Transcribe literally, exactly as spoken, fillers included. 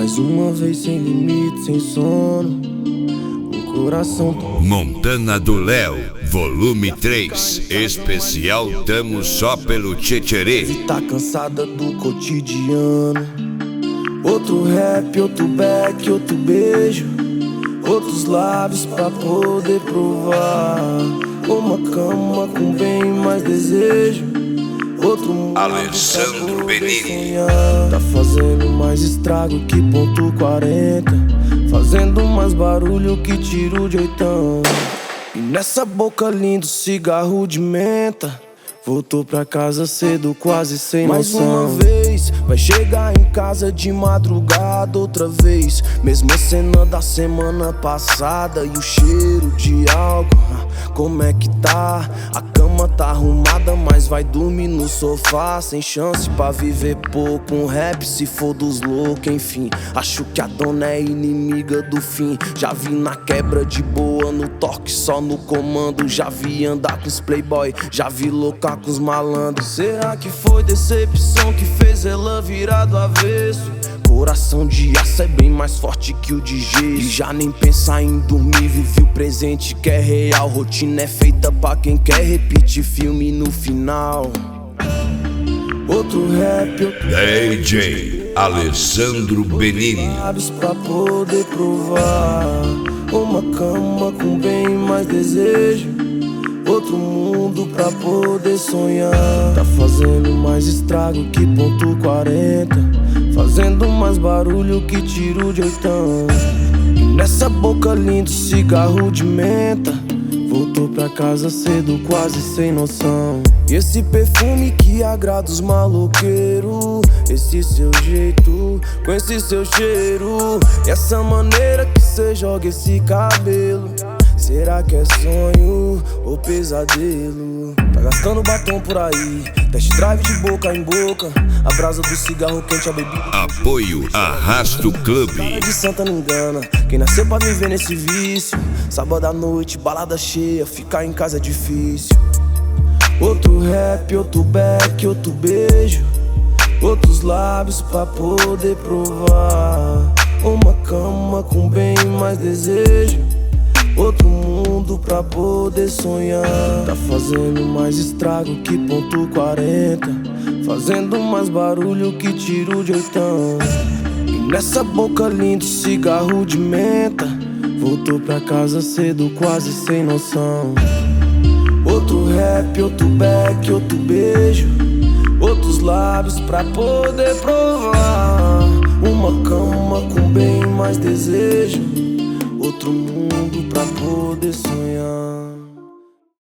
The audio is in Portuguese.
Mais uma vez sem limite, sem sono, um coração tão... Montana do Léo, volume três, especial Tamo Só Pelo Tchetcherê. Tá cansada do cotidiano. Outro rap, outro back, outro beijo, outros lábios pra poder provar. Uma cama com bem mais desejo, outro mundo Alessandro Benini. Sonhar. Tá fazendo mais estrago que ponto quarenta, fazendo mais barulho que tiro de oitão. E nessa boca lindo cigarro de menta, voltou pra casa cedo, quase sem mais noção. Mais uma vez, vai chegar em casa de madrugada outra vez. Mesma cena da semana passada e o cheiro de álcool. Como é que tá? A cama tá arrumada, mas vai dormir no sofá. Sem chance pra viver pouco, um rap se for dos loucos, enfim. Acho que a dona é inimiga do fim. Já vi na quebra de boa, no toque só no comando. Já vi andar com os playboy, já vi loucar com os malandros. Será que foi decepção que fez ela virar do avesso? Coração de aço é bem mais forte que o de gesso. E já nem pensar em dormir, vive o presente que é real. Rotina é feita pra quem quer repetir filme no final. Outro rap, outro D J Alessandro Benini. lábios pra poder provar. Uma cama com bem mais desejo, outro mundo pra poder sonhar. Tá fazendo mais estrago que ponto quarenta, fazendo mais barulho que tiro de oitão. E nessa boca lindo cigarro de menta, voltou pra casa cedo, quase sem noção. E esse perfume que agrada os maloqueiros, esse seu jeito, com esse seu cheiro, e essa maneira que cê joga esse cabelo. Será que é sonho ou pesadelo? Tá gastando batom por aí, test drive de boca em boca, a brasa do cigarro quente, a bebida. Apoio Arrasto Clube. De santa não engana, quem nasceu pra viver nesse vício. Sábado à noite, balada cheia, ficar em casa é difícil. Outro rap, outro back, outro beijo, outros lábios pra poder provar. Uma cama com bem mais desejo, outro mundo pra poder sonhar. Tá fazendo mais estrago que ponto quarenta, fazendo mais barulho que tiro de oitão. E nessa boca lindo cigarro de menta, voltou pra casa cedo, quase sem noção. Outro rap, outro back, outro beijo, outros lábios pra poder provar. Uma cama com bem mais desejo, outro mundo pra poder sonhar.